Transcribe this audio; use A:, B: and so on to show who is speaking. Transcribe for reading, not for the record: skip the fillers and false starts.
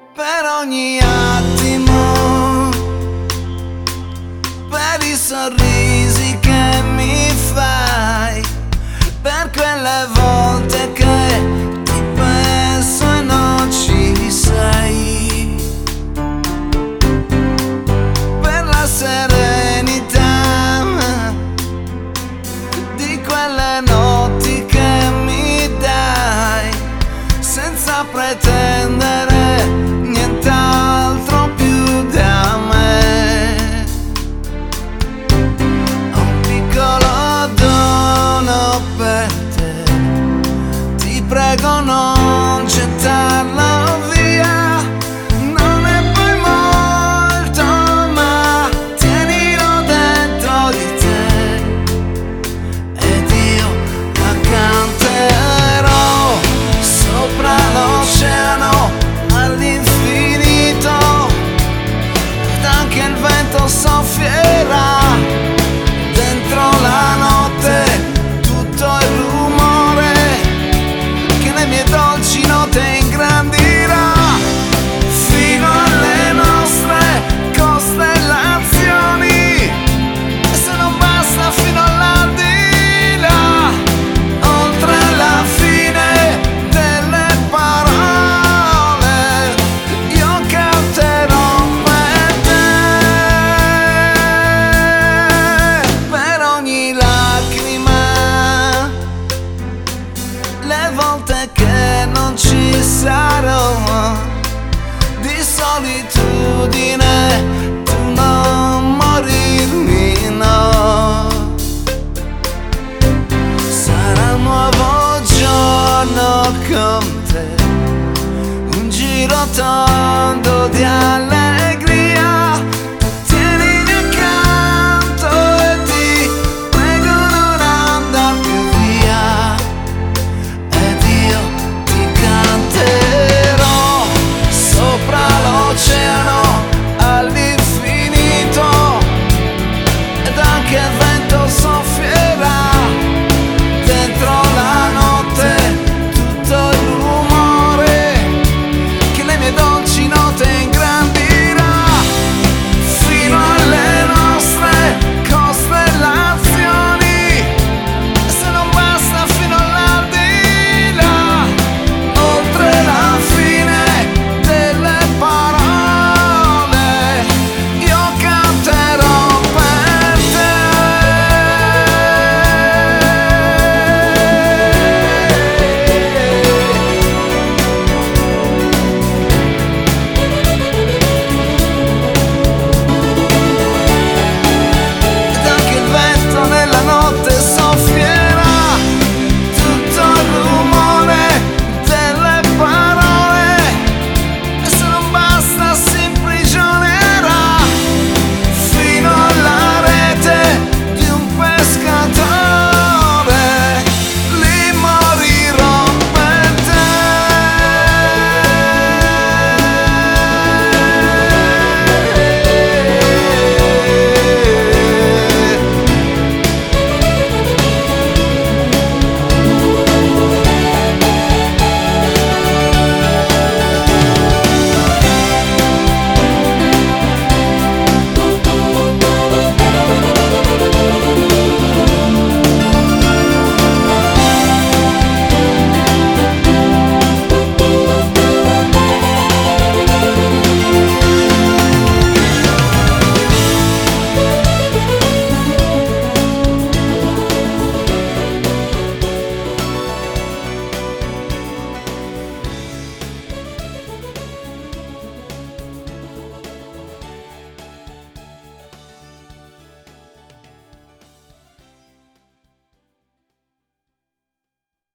A: per ogni attimo, per i sorrisi che mi fai, per quelle volte che ti penso e non ci sei, per la serenità di quelle notti che mi dai, senza pretendere nient'altro più da me. Ho un piccolo dono per te, ti prego non gettarlo via, non è poi molto ma tienilo dentro di te ed io la canterò sopra l'oceano all'infinito, ed anche il vento soffierà dentro la notte, tutto il rumore che le mie dolci note ingrandirà fino alle nostre costellazioni, e se non basta fino all'aldilà, oltre la fine delle parole, io canterò per te, per ogni lacrima, le volte che non ci sarò, di solitudine tu non morirmi, no. Sarà un nuovo giorno con te, un giro tondo di alle